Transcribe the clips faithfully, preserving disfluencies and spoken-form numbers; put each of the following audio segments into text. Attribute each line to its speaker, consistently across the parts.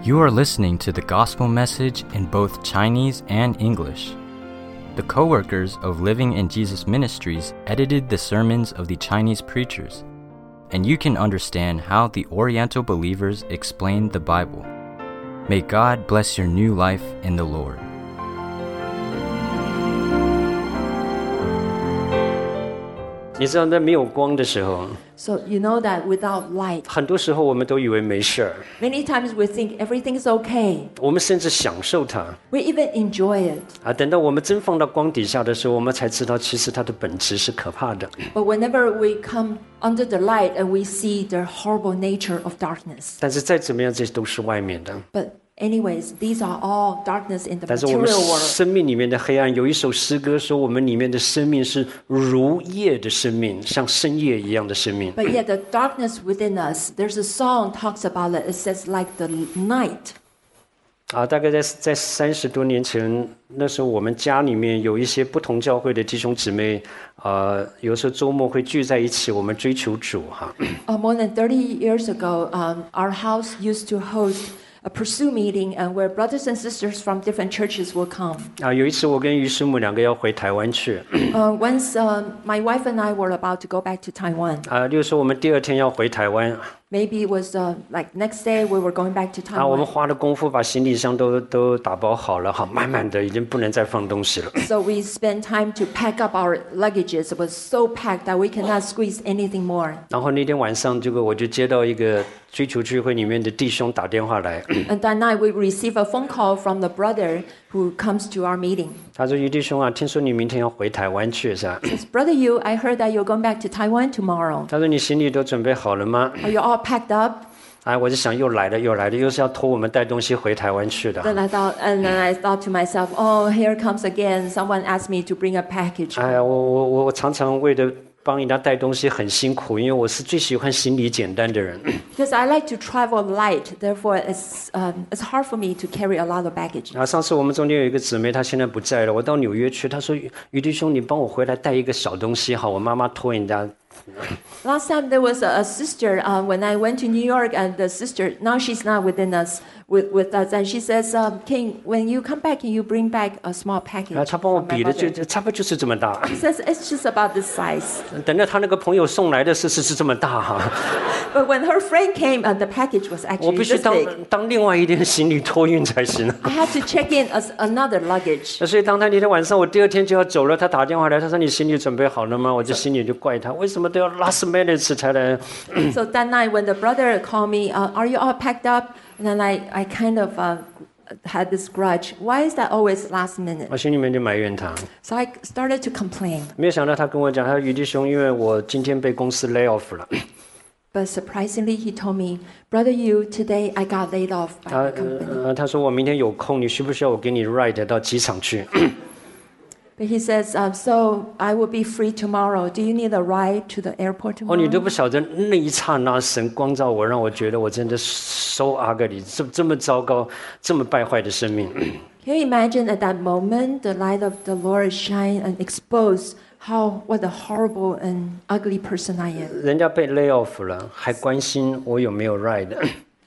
Speaker 1: You are listening to the gospel message in both Chinese and English. The co-workers of Living in Jesus Ministries edited the sermons of the Chinese preachers, and you can understand how the Oriental believers explain the Bible. May God bless your new life in the Lord.
Speaker 2: 你知道在没有光的时候
Speaker 3: So you know that without light,
Speaker 2: 很多时候我们都以为没事儿
Speaker 3: many times we think everything's okay.
Speaker 2: 我们甚至享受它
Speaker 3: We even enjoy it.
Speaker 2: 啊，等到我们真放到光底下的时候我们才知道其实它的本质是可怕的
Speaker 3: But whenever we come under the light and we see the horrible nature of darkness.
Speaker 2: 但是再怎么样这都是外面的
Speaker 3: But anyways, these are all darkness in the
Speaker 2: 但是我们
Speaker 3: material world.
Speaker 2: 生命里面的黑暗有一首诗歌说我们里面的生命是如夜的生命像深夜一样的生命
Speaker 3: But yet the darkness within us, there's a song talks about it. It says like the night.
Speaker 2: 啊，大概在在三十多年前，那时候我们家里面有一些不同教会的弟兄姊妹，呃，有时候周末会聚在一起，我们追求主哈。
Speaker 3: Uh, more than thirty years ago, um, our house used to host a pursue meeting and where brothers and sisters from different churches will come.
Speaker 2: 啊，有一次我跟于师母两个要回台湾去，
Speaker 3: Uh, once uh, my wife and I were about to go back to Taiwan.
Speaker 2: 啊，就是说我们第二天要回台湾，
Speaker 3: Maybe it was uh, like next day we were going back to
Speaker 2: 啊，我们
Speaker 3: Taiwan.
Speaker 2: 花了功夫把行李箱都都打包好了，好，满满的，已经不能再放东西了。
Speaker 3: So we spent time to pack up our luggages. It was so packed that we cannot squeeze anything more.
Speaker 2: 然后那天晚上，这个我就接到一个追求聚会里面的弟兄打电话来，
Speaker 3: And that night we received a phone call from the brother who comes to our meeting.
Speaker 2: 他说：“于弟兄啊，听说你明天要回台湾去是吧？”
Speaker 3: He says, Brother Yu, I heard that you're going back to Taiwan tomorrow.
Speaker 2: 他说：“你行李都准备好了吗？”
Speaker 3: Are you all packed up?
Speaker 2: 哎，我就想又来了又来了，又是要托我们带东西回台湾去的。
Speaker 3: Then I thought, and then I thought to myself, oh, here comes again. Someone asked me to bring a package.
Speaker 2: 哎呀，我我我我常常为了帮人家带东西很辛苦，因为我是最喜欢行李简单的人。
Speaker 3: Because I like to travel light, therefore it's um, it's hard for me to carry a lot of baggage.
Speaker 2: 啊，上次我们中间有一个姊妹，她现在不在了，我到纽约去，她说：“于弟兄，你帮我回来带一个小东西哈，我妈妈托人家。”
Speaker 3: Last time there was a, a sister uh, when I went to New York, and the sister now she's not within us with, with us, and she says, um, "King, when you come back, can you bring back a small package?"
Speaker 2: 啊，她帮我
Speaker 3: from my
Speaker 2: 比的就
Speaker 3: mother?
Speaker 2: 就差不多就是这么大。
Speaker 3: She says it's just about this size.
Speaker 2: 等到她那个朋友送来的是是是这么大哈，
Speaker 3: But when her friend came, uh, the package was
Speaker 2: 我
Speaker 3: actually
Speaker 2: 必须
Speaker 3: this
Speaker 2: 当
Speaker 3: big.
Speaker 2: 当另外一点行李托运才行。
Speaker 3: I had to check in as another luggage.
Speaker 2: 那所以当他那天晚上，我第二天就要走了，他打电话来，他说：“你行李准备好了吗？”我就心里就怪他，为什么都要 last minute 才来？
Speaker 3: So that night when the brother called me, uh, "Are you all packed up?" And then I, I kind of uh, had this grudge. Why is that always last minute?
Speaker 2: 我心里面就埋怨他，
Speaker 3: So I started to complain.
Speaker 2: 没有想到他跟我讲，他说：“于弟兄，因为我今天被公司 lay off 了。”
Speaker 3: But surprisingly, he told me, Brother Yu, today I got laid off by
Speaker 2: 他
Speaker 3: the company.
Speaker 2: 呃他说我明天有空，你需不需要我给你 ride 到机场去？
Speaker 3: But he says, um, so I will be free tomorrow. Do you need a ride to the airport
Speaker 2: 哦，你都
Speaker 3: tomorrow?
Speaker 2: 不晓得那一刹那，神光照我，让我觉得我真的 so ugly， 这这么糟糕，这么败坏的生命。
Speaker 3: Can you imagine at that moment, the light of the Lord shine and expose how what a horrible and ugly person I am?
Speaker 2: 人家被 lay off 了，还关心我有没有 ride。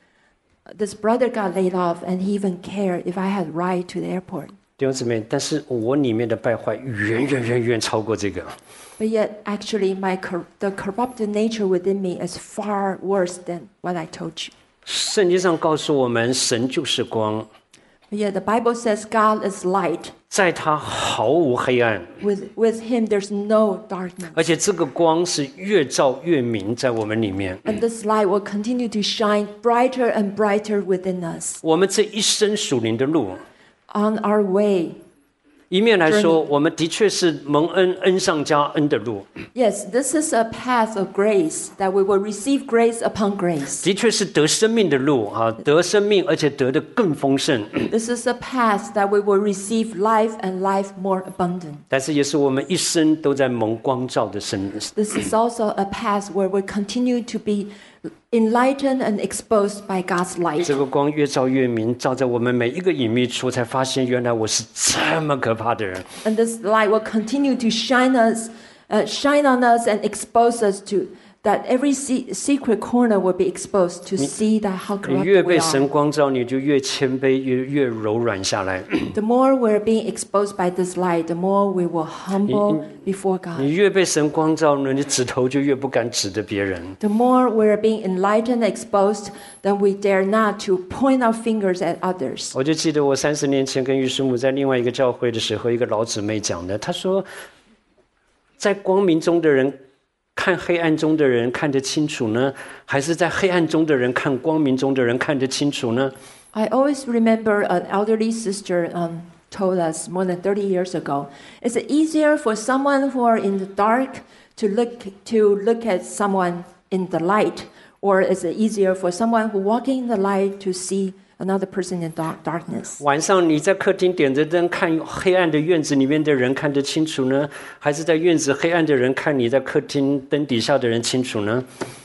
Speaker 3: This brother got laid off, and he even cared if I had ride to the airport.
Speaker 2: 弟兄姊妹，但是我里面的败坏远远远远超过这个。
Speaker 3: But yet, actually, my cor- the corrupted nature within me is far worse than what I told you.
Speaker 2: 圣经上告诉我们，神就是光，
Speaker 3: But yet, the Bible says God is light.
Speaker 2: 在他毫无黑暗，
Speaker 3: With, with him, there's no darkness.
Speaker 2: 而且这个光是越照越明，在我们里面。
Speaker 3: And this light will continue to shine brighter and brighter within us.
Speaker 2: 我们这一生属灵的路，
Speaker 3: On our way,
Speaker 2: 一面来说，我们的确是蒙恩恩上加恩的路，
Speaker 3: yes, this is a path of grace, that we will receive grace upon grace.
Speaker 2: 的确是得生命的路啊，得生命，而且得的更丰盛。
Speaker 3: This is a path that we will receive life and life more abundant.
Speaker 2: 但是也是我们一生都在蒙光照的生。
Speaker 3: This is also a path where we continue to be enlightened and exposed by God's light.
Speaker 2: 这个光越照越明，照在我们每一个隐秘处，才发现原来我是这么可怕的人。
Speaker 3: And this light will continue to shine us, uh, shine on us and expose us to that every se- secret corner will be exposed to see that how
Speaker 2: 你
Speaker 3: corrupt
Speaker 2: 越
Speaker 3: we
Speaker 2: 被
Speaker 3: are.
Speaker 2: 神光照，你就越谦卑，越越柔软下来。
Speaker 3: The more we're being exposed by this light, the more we will humble before
Speaker 2: 你
Speaker 3: God.
Speaker 2: 越被神光照呢，你指头就越不敢指着别人。
Speaker 3: The more we're being enlightened, exposed, then we dare not to point our fingers at others.
Speaker 2: 我就记得我三十年前跟玉师母在另外一个教会的时候，一个老姊妹讲的，她说，在光明中的人看黑暗中的人看得清楚呢，还是在黑暗中的人看光明中的人看得清楚呢？
Speaker 3: I always remember an elderly sister um, told us more than thirty years ago, is it easier for someone who are in the dark to look to look at someone in the light, or is it easier for someone who walking in the light to see another person in dark darkness?
Speaker 2: 晚上你在客厅点着灯看黑暗的院子里面的人看得清楚呢，还是在院子黑暗的人看你在客厅灯底下的人清楚呢？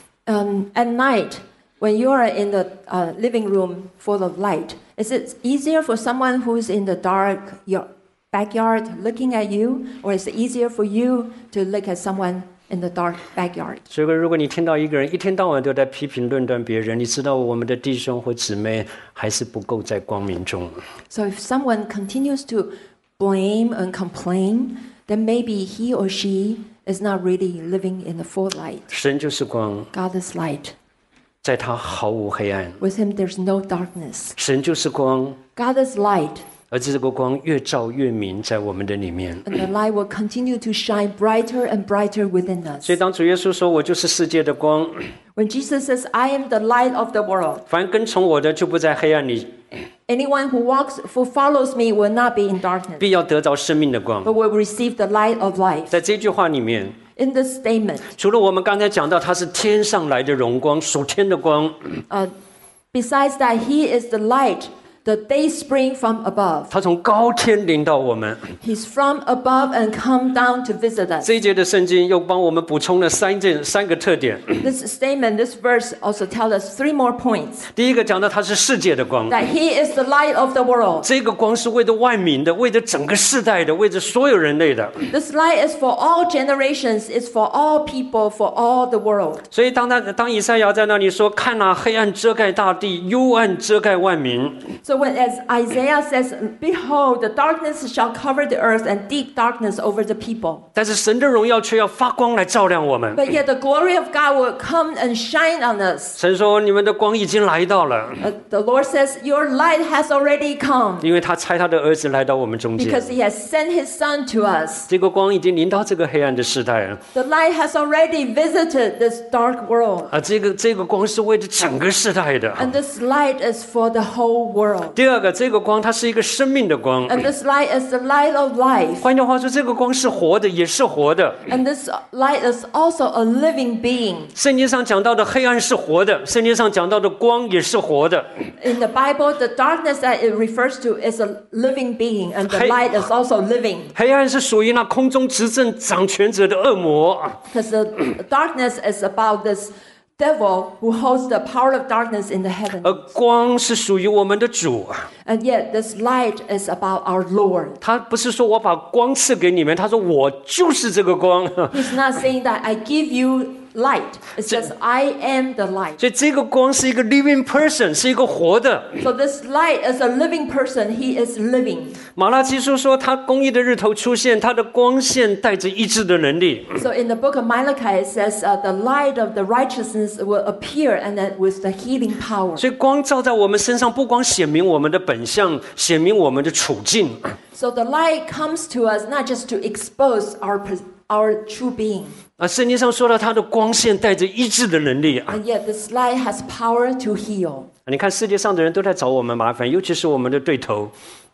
Speaker 3: Um, at night, when you are in the uh, living room full of light, is it easier for someone who's in the dark your backyard looking at you, or is it easier for you to look at someone in the dark backyard?
Speaker 2: 所以，如果你听到一个人一天到晚都在批评论断别人，你知道我们的弟兄或姊妹还是不够在光明中。
Speaker 3: So if someone continues to blame and complain, then maybe he or she is not really living in the full light.
Speaker 2: 神就是光，
Speaker 3: God is light.
Speaker 2: 在他毫无黑暗。
Speaker 3: With him, there's no darkness.
Speaker 2: 神就是光，
Speaker 3: God is light,
Speaker 2: 而这个光越照越明，在我们的里面。
Speaker 3: and the light will continue to shine brighter and brighter within us.
Speaker 2: 所以，当主耶稣说我就是世界的光，
Speaker 3: When Jesus says, I am the light of the world,
Speaker 2: 凡跟从我的就不在黑暗里，
Speaker 3: anyone who walks, who follows me will not be in darkness,
Speaker 2: 必要得着生命的光
Speaker 3: but。will receive the light of life.
Speaker 2: 在这句话里面，
Speaker 3: In this statement,
Speaker 2: 除了我们刚才讲到他是天上来的荣光，属天的光，
Speaker 3: uh, besides that, he is the light, the day spring from above.
Speaker 2: 他从高天临到我们。
Speaker 3: He's from above and come down to visit us.
Speaker 2: 这一节的圣经又帮我们补充了三件三个特点。
Speaker 3: This statement, this verse also tells us three more points.
Speaker 2: 第一个讲到他是世界的光，
Speaker 3: That he is the light of the world.
Speaker 2: 这个光是为着万民的，为着整个世代的，为着所有人类的。
Speaker 3: This light is for all generations, it's for all people, for all the world.
Speaker 2: 所以当他当以赛亚在那里说：“看啊，黑暗遮盖大地，幽暗遮盖万民。”
Speaker 3: So when as Isaiah says, behold, the darkness shall cover the earth and deep darkness over the people.
Speaker 2: 但是神的荣耀却要发光来照亮我们。
Speaker 3: But yet the glory of God will come and shine on us.
Speaker 2: 神说：“你们的光已经来到了，
Speaker 3: Uh, the Lord says, your light has already come
Speaker 2: 因为他差他的儿子来到我们中间。
Speaker 3: because he has sent his son to us.
Speaker 2: 这个光已经临到这个黑暗的时代了，
Speaker 3: The light has already visited this dark world.
Speaker 2: 啊，这个这个光是为着整个世代的。
Speaker 3: And this light is for the whole world.
Speaker 2: 第二个，这个光它是一个生命的光。
Speaker 3: And this light is the light of life.
Speaker 2: 换句话说，这个光是活的，也是活的。
Speaker 3: And this light is also a living being.
Speaker 2: 圣经上讲到的黑暗是活的，圣经上讲到的光也是活的。
Speaker 3: In the Bible, the darkness that it refers to is a living being, and the
Speaker 2: Hey.
Speaker 3: light is also living.
Speaker 2: 黑暗是属于那空中执政掌权者的恶魔，
Speaker 3: Because the darkness is about this devil who holds the power of darkness in the heavens.
Speaker 2: 而光是属于我们的主。
Speaker 3: And yet, this light is about our Lord.
Speaker 2: 他不是说我把光赐给你们，他说我就是这个光。
Speaker 3: He's not saying that I give you light. It says, I am the light.
Speaker 2: 所以这个光是一个 living person， 是一个活的。
Speaker 3: So this light is a living person. He is living.
Speaker 2: 马拉基书说，他公义的日头出现，他的光线带着医治的能力。
Speaker 3: So in the book of Malachi, it says, uh, the light of the righteousness will appear, and that with the healing power.
Speaker 2: 所以光照在我们身上，不光显明我们的本相，显明我们的处境。
Speaker 3: So the light comes to us not just to expose our pos- our true being,
Speaker 2: 啊，圣经上说到他的光线带着医治的能力啊！
Speaker 3: and yet this light has power to heal.
Speaker 2: 你看世界上的人都在找我们麻烦，尤其是我们的对头。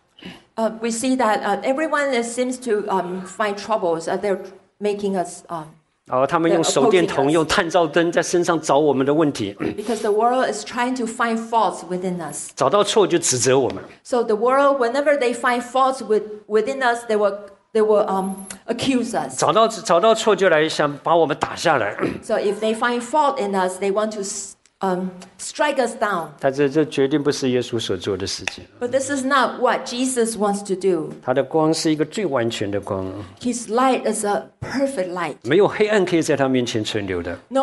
Speaker 3: Uh, we see that uh, everyone is, seems to um, find troubles. Uh, they're making us um,
Speaker 2: 然后他们用手电筒、用探照灯在身上找我们的问题，
Speaker 3: because the world is trying to find faults within us.
Speaker 2: 找到错就指责我们。
Speaker 3: So the world, whenever they find faults with, within us, they will they will um, accuse us.
Speaker 2: 找到找到错就来想把我们打下来，
Speaker 3: So if they find fault in us, they want to um, strike us down.
Speaker 2: 但这这绝对不是耶稣所做的事情。
Speaker 3: But this is not what Jesus wants to do.
Speaker 2: 他的光是一个最完全的光，
Speaker 3: His light is a perfect light.
Speaker 2: 没有黑暗可以在他面前存留的。
Speaker 3: No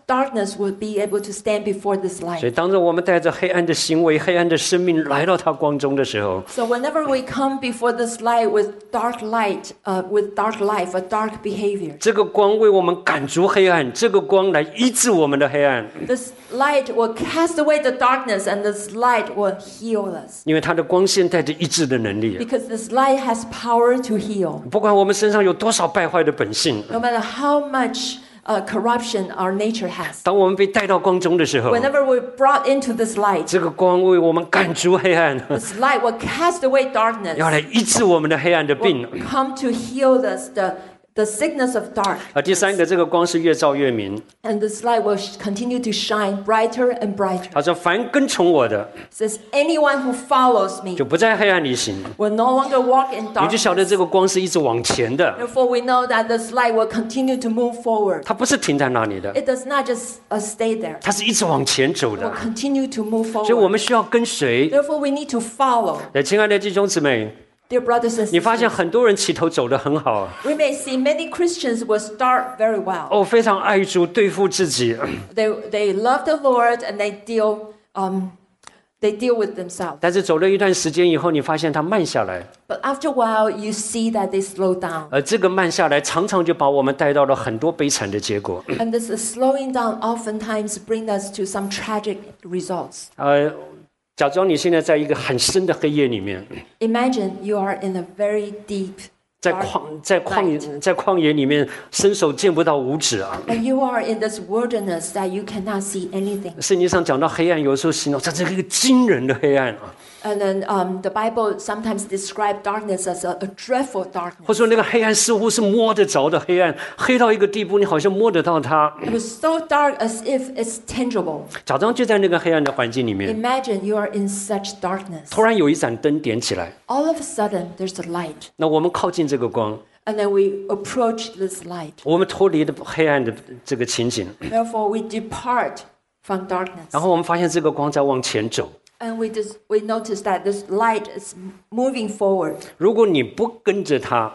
Speaker 3: darkness will be able to stand before this
Speaker 2: 所以
Speaker 3: light.
Speaker 2: 当着我们带着黑暗的行为、黑暗的生命来到他光中的时候，
Speaker 3: So whenever we come before this light with dark light, uh, with dark life, a dark behavior,
Speaker 2: 这个光为我们赶逐黑暗，这个光来医治我们的黑暗，
Speaker 3: this light will cast away the darkness and this light will heal us.
Speaker 2: 因为它的光线带着医治的能力。
Speaker 3: Because this light has power to heal.
Speaker 2: 不管我们身上有多少败坏的本性，
Speaker 3: No matter how much uh, corruption our nature has.
Speaker 2: 当我们被带到光中的时候，
Speaker 3: Whenever we're brought into this light,
Speaker 2: 这个光为我们赶逐黑暗，
Speaker 3: this light will cast away darkness,
Speaker 2: 要来医治我们的黑暗的病。
Speaker 3: will come to heal us, the, the sickness of dark.
Speaker 2: 啊，第三个，这个光是越照越明。
Speaker 3: And this light will sh- continue to shine brighter and brighter.
Speaker 2: 他说：“凡跟从我的，
Speaker 3: It says, anyone who follows me
Speaker 2: 就不在黑暗里行。
Speaker 3: will no longer walk in ”
Speaker 2: 你就晓得
Speaker 3: darkness.
Speaker 2: 这个光是一直往前的，
Speaker 3: Therefore, we know that this light will continue to move forward.
Speaker 2: 它不是停在那里的，
Speaker 3: It does not just uh, stay there.
Speaker 2: 它是一直往前走
Speaker 3: It
Speaker 2: 的
Speaker 3: will。continue to move
Speaker 2: 所以我
Speaker 3: forward.
Speaker 2: 们需要跟随。
Speaker 3: Therefore, we need to follow.
Speaker 2: 对，亲爱的弟兄姊妹，
Speaker 3: Dear brothers and
Speaker 2: 你发现
Speaker 3: sisters,
Speaker 2: 很多人起头走得很好，
Speaker 3: we may see many Christians will start very well.
Speaker 2: 哦，非常爱主，对付自己，
Speaker 3: They, they love the Lord and they deal, um, they deal with themselves.
Speaker 2: 但是走了一段时间以后，你发现他慢下来，
Speaker 3: But after a while, you see that they slow down.
Speaker 2: 而这个慢下来，常常就把我们带到了很多悲惨的结果。
Speaker 3: And this is slowing down oftentimes bring us to some tragic results.
Speaker 2: 呃，假装你现在在一个很深的黑夜里面，
Speaker 3: Imagine you are in a very deep
Speaker 2: 在
Speaker 3: dark
Speaker 2: 旷在旷野
Speaker 3: night,
Speaker 2: 在旷野里面，伸手见不到五指啊。
Speaker 3: and you are in this wilderness that you cannot see anything.
Speaker 2: 圣经上讲到黑暗，有时候形容这是一个惊人的黑暗啊，
Speaker 3: And then um, the Bible sometimes describes darkness as a, a dreadful
Speaker 2: 或
Speaker 3: darkness.
Speaker 2: 者说那个黑暗似乎是摸得着的黑暗，黑到一个地步，你好像摸得到它。
Speaker 3: It was so dark as if it's tangible.
Speaker 2: 假装就在那个黑暗的环境里面，
Speaker 3: Imagine you are in such darkness.
Speaker 2: 突然有一盏灯点起来，
Speaker 3: All of a sudden, there's a light.
Speaker 2: 那我们靠近这个光，
Speaker 3: And then we approach this light.
Speaker 2: 我们脱离了黑暗的这个情景，
Speaker 3: Therefore, we depart from darkness.
Speaker 2: 然后我们发现这个光在往前走。
Speaker 3: And we, just, we notice that this light is moving forward.
Speaker 2: 如果你不跟着它，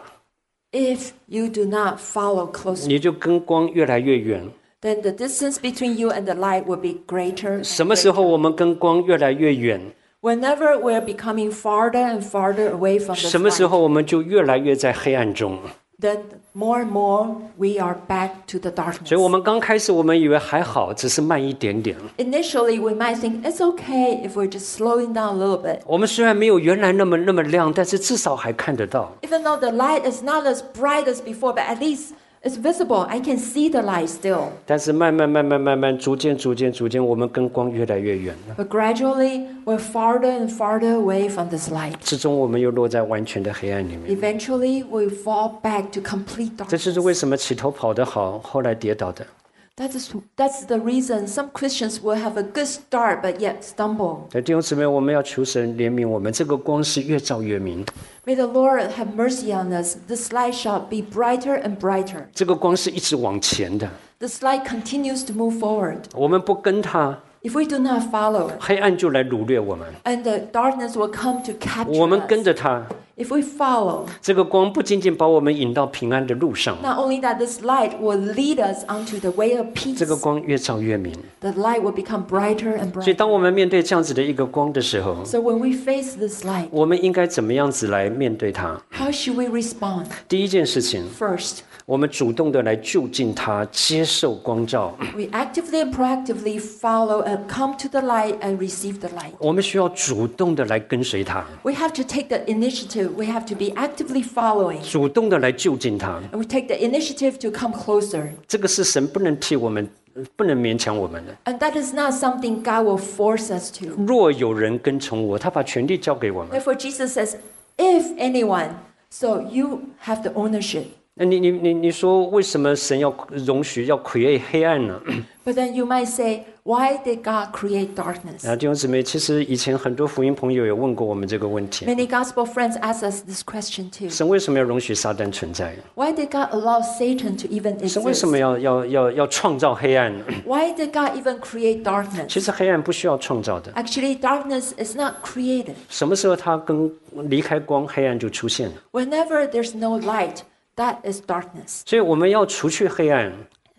Speaker 3: If you do not follow closely,
Speaker 2: 你就跟光越来越远。
Speaker 3: then the distance between you and the light will be greater.
Speaker 2: 什
Speaker 3: And
Speaker 2: 么时候
Speaker 3: greater.
Speaker 2: 我们跟光越来越远，
Speaker 3: Whenever we're becoming farther and farther away from this
Speaker 2: 什么时
Speaker 3: light,
Speaker 2: 候我们就越来越在黑暗中。
Speaker 3: then more and more we are back to the
Speaker 2: 所以，我
Speaker 3: darkness.
Speaker 2: 们刚开始我们以为还好，只是慢一点点。
Speaker 3: Initially, we might think it's okay if we're just slowing down a little bit.
Speaker 2: 我们虽然没有原来那么那么亮，但是至少还看得到。
Speaker 3: Even though the light is not as bright as before, but at least it's visible. I can see the light still.
Speaker 2: 但是慢慢慢慢慢慢，逐渐逐渐逐渐，我们跟光越来越远了。
Speaker 3: But gradually, we're farther and farther away from this light.
Speaker 2: 最终，我们又落在完全的黑暗里面。
Speaker 3: Eventually, we fall back to complete
Speaker 2: 这
Speaker 3: darkness.
Speaker 2: 就是为什么起头跑得好，后来跌倒的。
Speaker 3: That is, that's the reason some Christians will have a good start but yet stumble.
Speaker 2: 对弟兄姊妹，我们要求神怜悯我们，这个光是越照越明，
Speaker 3: May the Lord have mercy on us. This light shall be brighter and brighter.
Speaker 2: 这个光是一直往前的。
Speaker 3: This light continues to move forward.
Speaker 2: 我们不跟它，
Speaker 3: If we do not follow it,
Speaker 2: 黑暗就来掳掠我们；
Speaker 3: and the darkness will come to
Speaker 2: 我
Speaker 3: capture
Speaker 2: 们跟
Speaker 3: us.
Speaker 2: 着它，
Speaker 3: If we follow,
Speaker 2: 这个光不仅仅把我们引到平安的路上，
Speaker 3: not only that this light will lead us onto the way of peace,
Speaker 2: 这个光越照越明。
Speaker 3: the light will become brighter and
Speaker 2: 所以，当
Speaker 3: brighter.
Speaker 2: 我们面对这样子的一个光的时候，
Speaker 3: So when we face this light,
Speaker 2: 我们应该怎么样子来面对它？
Speaker 3: how should we respond?
Speaker 2: 第一件事情，
Speaker 3: First,
Speaker 2: 我们主动的来就近它，接受光照。
Speaker 3: we actively and proactively follow and come to the light and receive the light.
Speaker 2: 我们需要主动的来跟随它，
Speaker 3: We have to take the initiative. We have to be actively following.
Speaker 2: 主动的来就近它。
Speaker 3: And we take the initiative to come closer.
Speaker 2: 这个是神不能替我们，不能勉强我们的。
Speaker 3: And that is not something God will force us to.
Speaker 2: 若有人跟从我，他把权力交给我们。
Speaker 3: Therefore, Jesus says, if anyone, so you have the ownership.
Speaker 2: 那你你你你说为什么神要容许要 create 黑暗呢？
Speaker 3: But then you might say, why did God create darkness?
Speaker 2: 啊，弟兄姊妹，其实以前很多福音朋友有问过我们这个问题：
Speaker 3: Many gospel friends ask us this question too.
Speaker 2: 神为什么要容许撒旦存在？
Speaker 3: Why did God allow Satan to even
Speaker 2: 神为什么
Speaker 3: exist?
Speaker 2: 要要要要创造黑暗？
Speaker 3: Why did God even create darkness?
Speaker 2: 其实黑暗不需要创造的，
Speaker 3: Actually, darkness is not created.
Speaker 2: 什么时候它跟离开光，黑暗就出现了。
Speaker 3: Whenever there's no light, that is darkness.
Speaker 2: 所以我们要除去黑暗，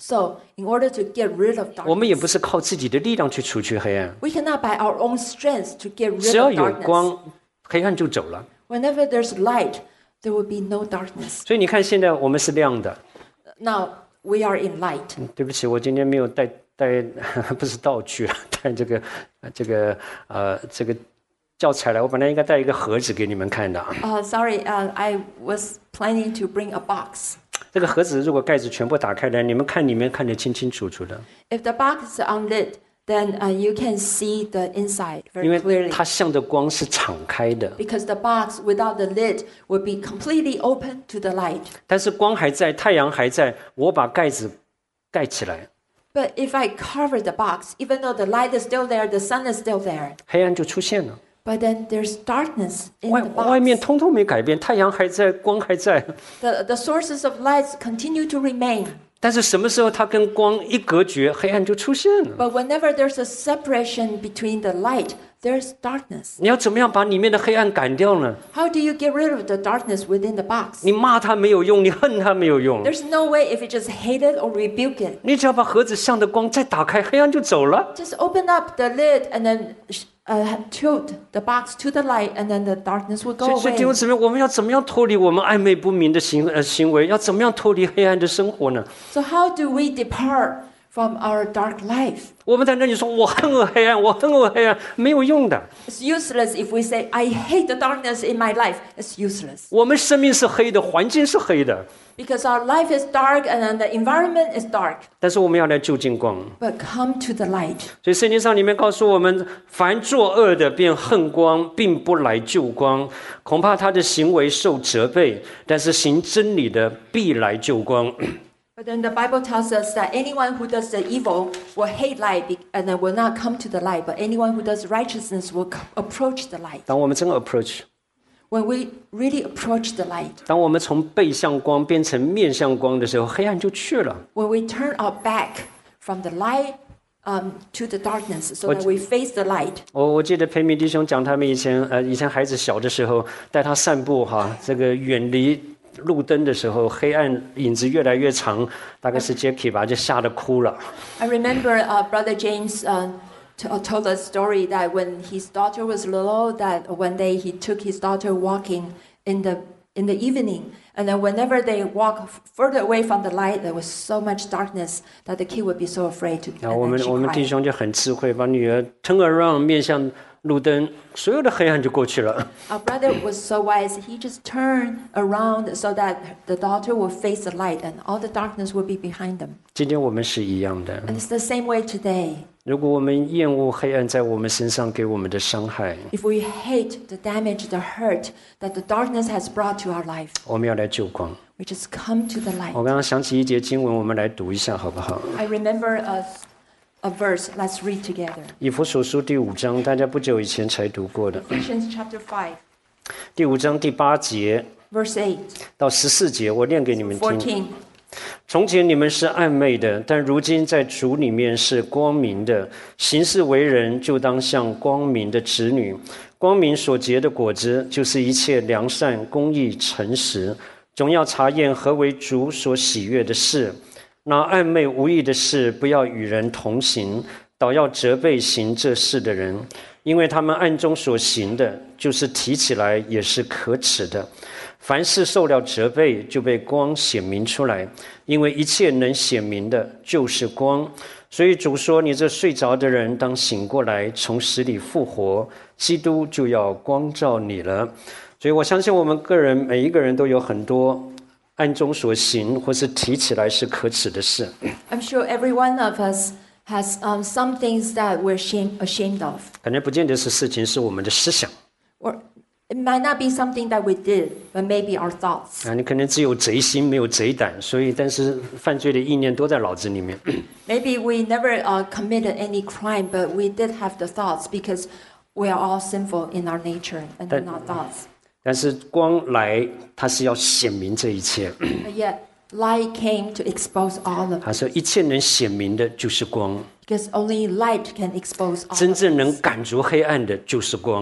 Speaker 3: So, in order to get rid of
Speaker 2: 我们也
Speaker 3: darkness,
Speaker 2: 不是靠自己的力量去除去黑暗，
Speaker 3: we cannot by our own strength to get
Speaker 2: 只
Speaker 3: rid
Speaker 2: 要
Speaker 3: of
Speaker 2: 有
Speaker 3: darkness.
Speaker 2: 光，黑暗就走了。
Speaker 3: Whenever there's light, there will be no darkness.
Speaker 2: 所以你看，现在我们是亮的。
Speaker 3: Now, we are in light.
Speaker 2: 对不起，我今天没有带带不是道具啊，带这个这个呃这个教材来。我本来应该带一个盒子给你们看的啊。
Speaker 3: Uh, sorry, uh, I was planning to bring a box.
Speaker 2: 这个盒子如果盖子全部打开来，你们看里面看得清清楚楚的，
Speaker 3: If the box is unlit, then uh, you can see the inside
Speaker 2: 因
Speaker 3: very
Speaker 2: 为
Speaker 3: clearly.
Speaker 2: 它向着光是敞开的，
Speaker 3: Because the box without the lid would be completely open to the light.
Speaker 2: 但是光还在，太阳还在，我把盖子盖起来，
Speaker 3: But if I cover the box, even though the light is still there, the sun is still there,
Speaker 2: 黑暗就出现了。
Speaker 3: but then there's darkness in
Speaker 2: 外
Speaker 3: the
Speaker 2: 外面
Speaker 3: box.
Speaker 2: 通通没改变，太阳还在，光还在，
Speaker 3: The, the sources of light continue to remain.
Speaker 2: 但是什么时候它跟光一隔绝，黑暗就出现了。
Speaker 3: But whenever there's a separation between the light, there's darkness.
Speaker 2: 你要怎么样把里面的黑暗赶掉呢？
Speaker 3: How do you get rid of the darkness within the box?
Speaker 2: 你骂它没有用，你恨它没有用，
Speaker 3: There's no way if you just hate it or rebuke it.
Speaker 2: 你只要把盒子向着光再打开，黑暗就走了。
Speaker 3: Just open up the lid and then uh, tilt the box to the light, and then the darkness will
Speaker 2: 所
Speaker 3: go
Speaker 2: 以，所以弟兄
Speaker 3: away.
Speaker 2: 姊妹，我们要怎么样脱离我们暧昧不明的行呃行为？要怎么样脱离黑暗的生活呢？
Speaker 3: So how do we depart from our dark life?
Speaker 2: 我们在那里说我恨恶黑暗，我恨恶黑暗，没有用的。
Speaker 3: It's useless if we say, I hate the darkness in my life. It's useless.
Speaker 2: 我们生命是黑的，环境是黑的，
Speaker 3: Because our life is dark and then the environment is dark.
Speaker 2: 但是我们要来就近光。
Speaker 3: But come to the light.
Speaker 2: 所以圣经上里面告诉我们，凡作恶的便恨光，并不来救光，恐怕他的行为受责备；但是行真理的必来救光。
Speaker 3: But then the Bible tells us that anyone who does the evil will hate light be- and then will not come to the light. But anyone who does righteousness will co- approach the light.
Speaker 2: 当我们真的 approach，
Speaker 3: When we really approach the light,
Speaker 2: 当我们从背向光变成面向光的时候，黑暗就去了。
Speaker 3: when we turn our back from the light um, to the darkness, so that we face the light.
Speaker 2: 我我记得裴明弟兄讲，他们以前呃以前孩子小的时候带他散步哈，这个远离路灯的时候，黑暗影子越来越长，大概是 Jackie 吧，就吓得哭了。
Speaker 3: I remember uh, Brother James uh, t- uh, told a story that when his daughter was little, that one day he took his daughter walking in the in the evening, and then whenever they walk f- further away from the light, there was so much darkness that the kid would be so afraid to.
Speaker 2: 然后我
Speaker 3: And
Speaker 2: 们
Speaker 3: then she
Speaker 2: 我们弟
Speaker 3: cried.
Speaker 2: 兄就很智慧，把女儿 turn around 面向路灯，所有的黑暗就过去了。
Speaker 3: Our brother was so wise; he just turned around so that the daughter will face the light, and all the darkness will be behind them.
Speaker 2: 今天我们是一样的，
Speaker 3: And it's the same way today.
Speaker 2: 如果我们厌恶黑暗在我们身上给我们的伤害，
Speaker 3: If we hate the damage, the hurt that the darkness has brought to our life,
Speaker 2: 我们要来救光。
Speaker 3: we just come to the light.
Speaker 2: 我刚刚想起一节经文，我们来读一下好不好？
Speaker 3: I remember a, a verse. Let's read together.
Speaker 2: 以弗所书第五章，大家不久以前才读过的，
Speaker 3: Ephesians chapter five,
Speaker 2: 第五章第八节
Speaker 3: verse eight,
Speaker 2: 到十四节，我念给你们听。
Speaker 3: fourteen.
Speaker 2: 从前你们是暧昧的，但如今在主里面是光明的。行事为人，就当像光明的子女。光明所结的果子，就是一切良善、公义、诚实。总要查验何为主所喜悦的事。那暧昧无益的事，不要与人同行，倒要责备行这事的人，因为他们暗中所行的，就是提起来也是可耻的。凡事受了责备，就被光显明出来，因为一切能显明的，就是光。所以主说：“你这睡着的人，当醒过来，从死里复活，基督就要光照你了。”所以我相信我们个人每一个人都有很多暗中所行，或是提起来是可耻的事。
Speaker 3: I'm sure every one of us has um, some things that we're shame, ashamed of.
Speaker 2: 可能不见得是事情，是我们的思想
Speaker 3: Or it might not be something that we did, but maybe our thoughts.
Speaker 2: 啊。你可能只有贼心，没有贼胆，所以但是犯罪的意念都在脑子里面。
Speaker 3: Maybe we never uh, committed any crime, but we did have the thoughts because we are all sinful in our nature and in our thoughts.
Speaker 2: 但是光来，它是要显明这一切。
Speaker 3: But yet, light came to expose all of
Speaker 2: 他
Speaker 3: it
Speaker 2: 说，一切能显明的就是光，
Speaker 3: because only light can expose all
Speaker 2: 真
Speaker 3: of
Speaker 2: 正能
Speaker 3: this.
Speaker 2: 赶逐黑暗的就是光。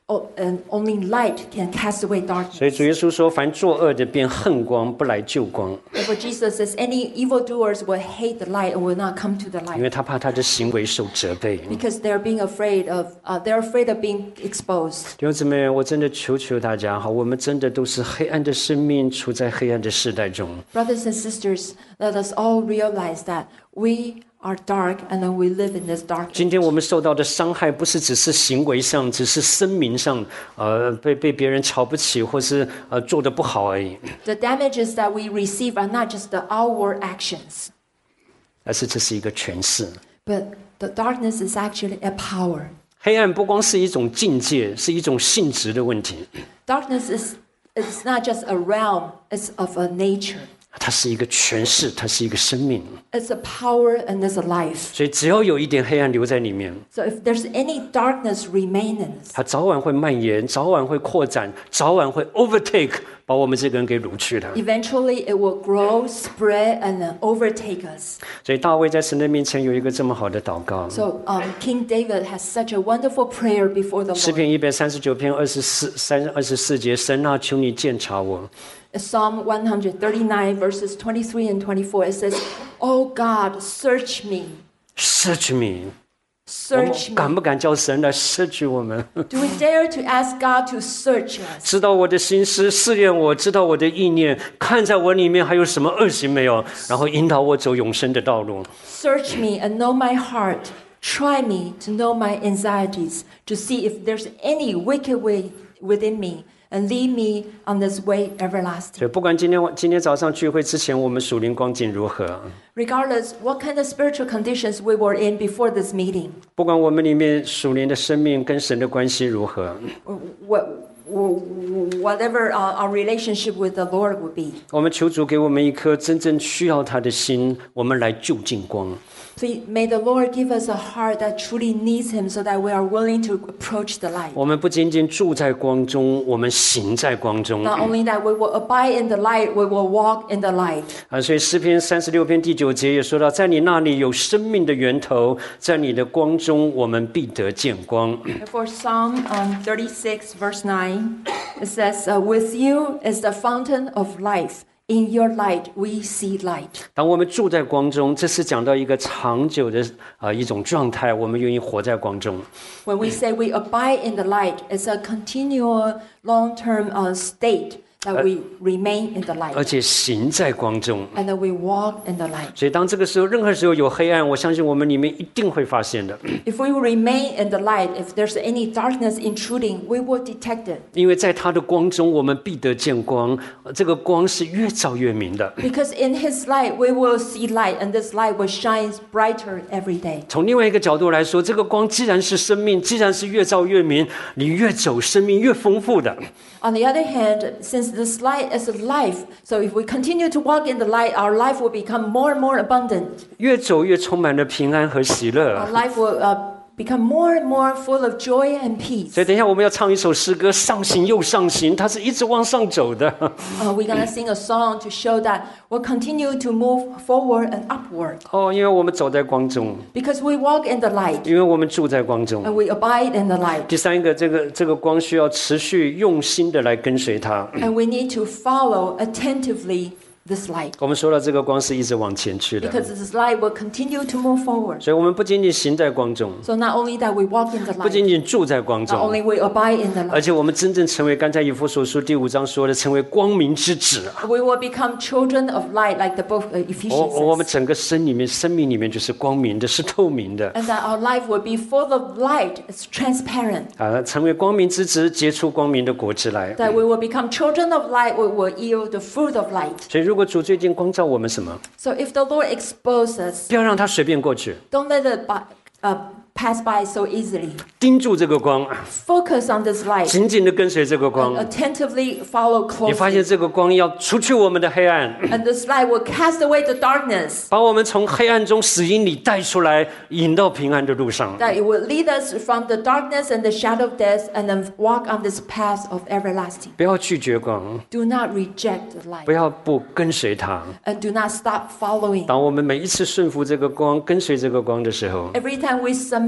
Speaker 3: oh, and only light can cast away
Speaker 2: 所以
Speaker 3: darkness.
Speaker 2: 主耶稣说：“凡作恶的，便恨光，不来救光，
Speaker 3: Therefore, Jesus says, any evildoers will hate the light and will not come to the
Speaker 2: 因
Speaker 3: light
Speaker 2: 为他怕他的行为受责备。”
Speaker 3: because they're being afraid of, uh, they're afraid of being exposed.
Speaker 2: 弟兄姊妹，我真的求求大家，好，我们真的都是黑暗的生命，处在黑暗的世代中。
Speaker 3: Brothers and sisters, let us all realize that we are dark and then we live in this dark
Speaker 2: 今
Speaker 3: age.
Speaker 2: 天我们受到的伤害，不是只是行为上，只是声名上，呃，被被别人瞧不起，或是呃做得不好而已，
Speaker 3: The damages that we receive are not just the outward actions,
Speaker 2: 而是这是一个权势。
Speaker 3: but the darkness is actually a power.
Speaker 2: 黑暗不光是一种境界，是一种性质的问题，
Speaker 3: Darkness is it's not just a realm, it's of a nature.
Speaker 2: 它是一个权势，它是一个生命。
Speaker 3: It's a power and it's a life.
Speaker 2: 所以只要有一点黑暗留在里面，
Speaker 3: So if there's any darkness remain in us,
Speaker 2: 它早晚会蔓延，早晚会扩展，早晚会 overtake， 把我们这个人给掳去的。
Speaker 3: eventually it will grow, spread, and then overtake us.
Speaker 2: 所以大卫在神的面前有一个这么好的祷告。
Speaker 3: So um, King David has such a wonderful prayer before the
Speaker 2: 诗
Speaker 3: Lord.
Speaker 2: 篇一百三十九篇二十四三二十四节，神啊，求你鉴察我，
Speaker 3: Psalm one thirty-nine verses twenty-three and twenty-four, it says, "Oh God, search me,
Speaker 2: search me。我
Speaker 3: search
Speaker 2: 们敢
Speaker 3: me."
Speaker 2: 不敢叫神来 search 我们？
Speaker 3: Do we dare to ask God to search us?
Speaker 2: 知道我的心思，试验我，知道我的意念，看在我里面还有什么恶行没有，然后引导我走永生的道路。
Speaker 3: Search me and know my heart. Try me to know my anxieties, to see if there's any wicked way within me, and lead me on this way
Speaker 2: 所
Speaker 3: everlasting.
Speaker 2: 以不管今天今天早上聚会之前，我们属灵光景如何，
Speaker 3: Regardless what kind of spiritual conditions we were in before this meeting,
Speaker 2: 不管我们里面属灵的生命跟神的关系如何，
Speaker 3: or what, or whatever uh, our relationship with the Lord would be,
Speaker 2: 我们求主给我们一颗真正需要他的心，我们来就近光。
Speaker 3: please, may the Lord give us a heart that truly needs Him so that we are willing to approach the light.
Speaker 2: 我们不仅仅住在光中，我们行在光中。
Speaker 3: Not only that, we will abide in the light, we will walk in the light.
Speaker 2: 啊，所以诗篇三十六篇第九节也说到，在你那里有生命的源头，在你的光中，我们必得见光。
Speaker 3: For Psalm um, thirty-six, verse nine, it says, uh, "With you is the fountain of life. In your light, we see light."
Speaker 2: 当我们住在光中，这是讲到一个长久的啊一种状态，我们愿意活在光中。
Speaker 3: When we say we abide in the light, it's a continual, long-term uh, state that we remain in the
Speaker 2: 而
Speaker 3: light,
Speaker 2: 且行在光中。
Speaker 3: and that we walk in the light.
Speaker 2: 所以当这个时候，任何时候有黑暗，我相信我们里面一定会发现的，
Speaker 3: If we remain in the light, if there's any darkness intruding, we will detect it.
Speaker 2: 因为在他的光中，我们必得见光。呃这个光是越照越明的。
Speaker 3: Because in His light, we will see light, and this light will shine brighter every day.
Speaker 2: 从另外一个角度来说，这个光既然是生命，既然是越照越明，你越走，生命越丰富的。
Speaker 3: On the other hand, since this light is life, so if we continue to walk in the light, our life will become more and more abundant.
Speaker 2: 越走越充满了平安和喜乐
Speaker 3: Our。life will uh, become more and more full of joy and peace.
Speaker 2: 所以等一下我们要唱一首诗歌，上行又上行，它是一直往上走的。
Speaker 3: Uh, we're going to sing a song to show that we'll continue to move forward and upward
Speaker 2: 哦，因为我们走在光中，
Speaker 3: because we walk in the light
Speaker 2: 因为我们住在光中。
Speaker 3: and we abide in the light.
Speaker 2: 第三个，这个这个光需要持续用心的来跟随它。
Speaker 3: And we need to follow attentively this light
Speaker 2: 我们说了，这个光是一直往前去的，
Speaker 3: because this light will continue to move forward.
Speaker 2: 所以我们不仅仅行在光中，
Speaker 3: So not only that we walk in the
Speaker 2: 不仅
Speaker 3: light,
Speaker 2: 仅住在光
Speaker 3: not
Speaker 2: 中，
Speaker 3: only we abide in the
Speaker 2: 而
Speaker 3: light,
Speaker 2: 且我们真正成为刚才以弗所书第五章说的，成为光明之子。
Speaker 3: we will become children of light like the book uh,
Speaker 2: 我
Speaker 3: Ephesians
Speaker 2: 我们
Speaker 3: says.
Speaker 2: 整个生里面、生命里面就是光明的，是透明的
Speaker 3: And that our life will be full of light, it's transparent.
Speaker 2: 啊！成为光明之子，结出光明的果子来。
Speaker 3: That we will become children of light, we will yield the fruit of light.
Speaker 2: 所以，如果主最近光照我们什么，
Speaker 3: So if the Lord exposes us,
Speaker 2: 不要让它随便过去，
Speaker 3: don't let it by, uh, pass by so easily.
Speaker 2: 盯住这个光，
Speaker 3: Focus on this light
Speaker 2: 紧紧的跟随这个光
Speaker 3: and。attentively follow
Speaker 2: 你发现
Speaker 3: closely.
Speaker 2: 这个光要除去我们的黑暗，
Speaker 3: And this light will cast away the darkness.
Speaker 2: 把我们从黑暗中死荫里带出来，引到平安的路上。
Speaker 3: That it will lead us from the darkness and the shadow of death and then walk on this path of everlasting.
Speaker 2: 不要拒绝光，
Speaker 3: Do not reject the light
Speaker 2: 不要不跟随它。
Speaker 3: and do not stop following.
Speaker 2: 当我们每一次顺服这个光、跟随这个光的时候，
Speaker 3: Every time we submit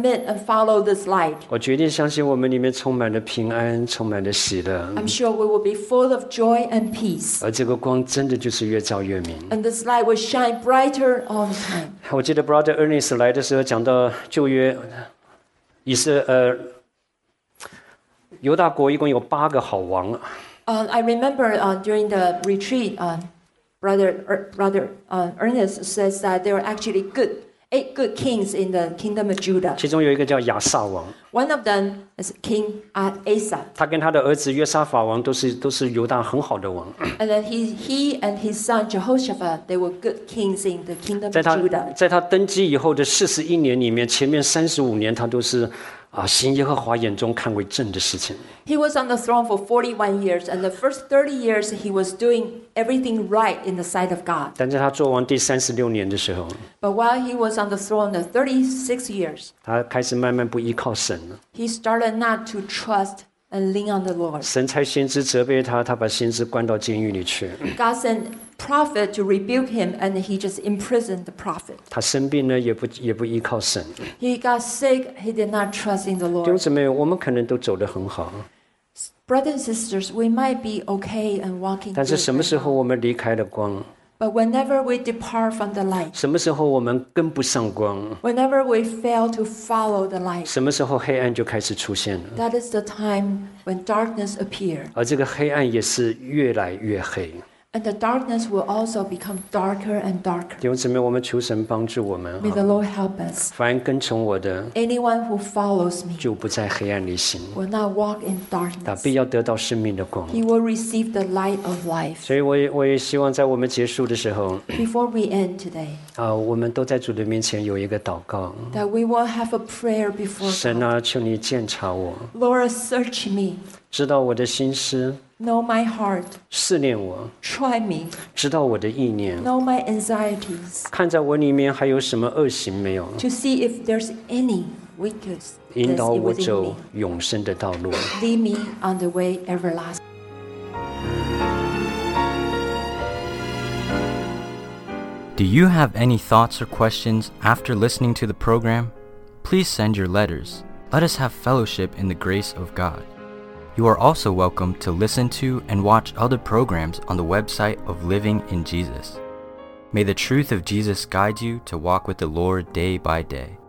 Speaker 3: submit and follow this light.
Speaker 2: 我决定相信我们里面充满了平安，充满了喜乐，
Speaker 3: I'm sure we will be full of joy and peace.
Speaker 2: 而这个光真的就是越照越明。
Speaker 3: And this light will shine brighter all the time.
Speaker 2: 我记得 Brother Ernest 来的时候讲到旧约，以色呃犹大国一共有八个好王。
Speaker 3: Uh, I remember uh, during the retreat, uh, Brother er, Brother uh, Ernest says that there were actually good eight good kings in the kingdom of Judah.
Speaker 2: 其中有一个叫亚萨王，
Speaker 3: One of them is King uh, Asa,
Speaker 2: 他跟他的儿子约沙法王都是都是犹大很好的王。
Speaker 3: and then he he and his son Jehoshaphat, they were good kings in the kingdom
Speaker 2: 在
Speaker 3: of
Speaker 2: 他
Speaker 3: Judah.
Speaker 2: 在他登基以后的四十一年里面，前面三十五年他都是啊行耶和华眼中看为正的事情。
Speaker 3: He was on the throne for forty-one years, and the first thirty years he was doing everything right in the sight of God.
Speaker 2: 但在他做完第三十六年的时候，
Speaker 3: But while he was on the throne, the thirty-six years,
Speaker 2: 他开始慢慢不依靠神了。
Speaker 3: he started not to trust and lean on the Lord.
Speaker 2: 神差先知责备他，他把先知关到监狱里去。
Speaker 3: God sent prophet to rebuke him, and he just imprisoned the prophet.
Speaker 2: 他生病呢，也不也不依靠神。
Speaker 3: He got sick, he did not trust in the
Speaker 2: 弟兄
Speaker 3: Lord.
Speaker 2: 姊妹，我们可能都走得很好，
Speaker 3: Brothers and sisters, we might be okay and walking
Speaker 2: 但是
Speaker 3: good
Speaker 2: 什么
Speaker 3: right
Speaker 2: 时候
Speaker 3: now.
Speaker 2: 我们离开了光？
Speaker 3: But whenever we depart from the light,
Speaker 2: 什么时候我们跟不上光？
Speaker 3: whenever we fail to follow the light,
Speaker 2: 什么时候黑暗就开始出现了？
Speaker 3: that is the time when darkness appears.
Speaker 2: 而这个黑暗也是越来越黑。
Speaker 3: And the darkness will also become darker and darker.
Speaker 2: 弟兄姊妹，我们求神帮助我们
Speaker 3: May the Lord help us.
Speaker 2: 凡跟从我的，
Speaker 3: Anyone who follows me
Speaker 2: 就不在黑暗里行，
Speaker 3: will not walk in
Speaker 2: 他
Speaker 3: darkness.
Speaker 2: 必要得到生命的光。
Speaker 3: He will receive the light of life.
Speaker 2: 所以我也我也希望在我们结束的时候，
Speaker 3: Before we end today,
Speaker 2: 啊，我们都在主的面前有一个祷告。
Speaker 3: that we will have a prayer before
Speaker 2: 神
Speaker 3: God.
Speaker 2: 啊，求你鉴察我，
Speaker 3: Lord, search me,
Speaker 2: 知道我的心思，
Speaker 3: know my heart,
Speaker 2: 试炼我，
Speaker 3: try me,
Speaker 2: 知道我的意念，
Speaker 3: know my anxieties,
Speaker 2: 看在我里面还有什么恶行没有，
Speaker 3: to see if there's any weakness
Speaker 2: 引导我
Speaker 3: within
Speaker 2: 走
Speaker 3: me.
Speaker 2: 永生的道路。
Speaker 3: Lead me on the way everlasting.
Speaker 1: Do you have any thoughts or questions after listening to the program? Please send your letters. Let us have fellowship in the grace of God. You are also welcome to listen to and watch other programs on the website of Living in Jesus. May the truth of Jesus guide you to walk with the Lord day by day.